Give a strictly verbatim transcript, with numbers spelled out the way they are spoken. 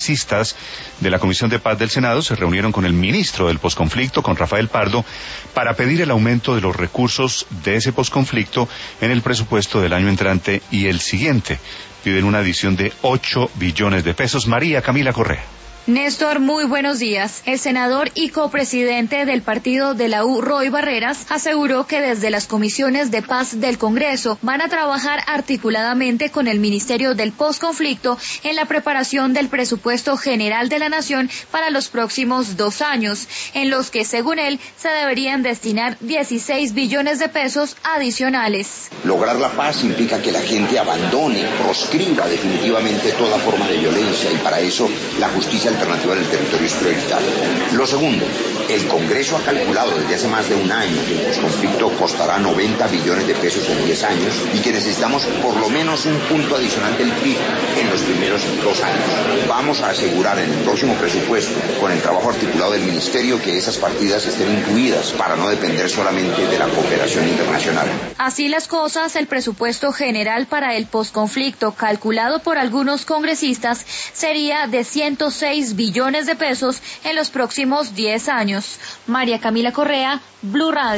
congresistas de la Comisión de Paz del Senado se reunieron con el ministro del posconflicto, con Rafael Pardo, para pedir el aumento de los recursos de ese posconflicto en el presupuesto del año entrante y el siguiente. Piden una adición de ocho billones de pesos. María Camila Correa. Néstor, muy buenos días. El senador y copresidente del partido de la U, Roy Barreras, aseguró que desde las comisiones de paz del Congreso van a trabajar articuladamente con el Ministerio del Postconflicto en la preparación del presupuesto general de la Nación para los próximos dos años, en los que, según él, se deberían destinar dieciséis billones de pesos adicionales. Lograr la paz implica que la gente abandone, proscriba definitivamente toda forma de violencia, y para eso la justicia alternativa del territorio es prioritaria. Lo segundo, el Congreso ha calculado desde hace más de un año que el conflicto costará noventa billones de pesos en diez años y que necesitamos por lo menos un punto adicional del P I B en los primeros dos años. Vamos a asegurar en el próximo presupuesto, con el trabajo articulado del Ministerio, que esas partidas estén incluidas para no depender solamente de la cooperación internacional. Así las cosas, el presupuesto general para el posconflicto, calculado por algunos congresistas, sería de ciento seis billones de pesos en los próximos diez años. María Camila Correa, Blue Radio.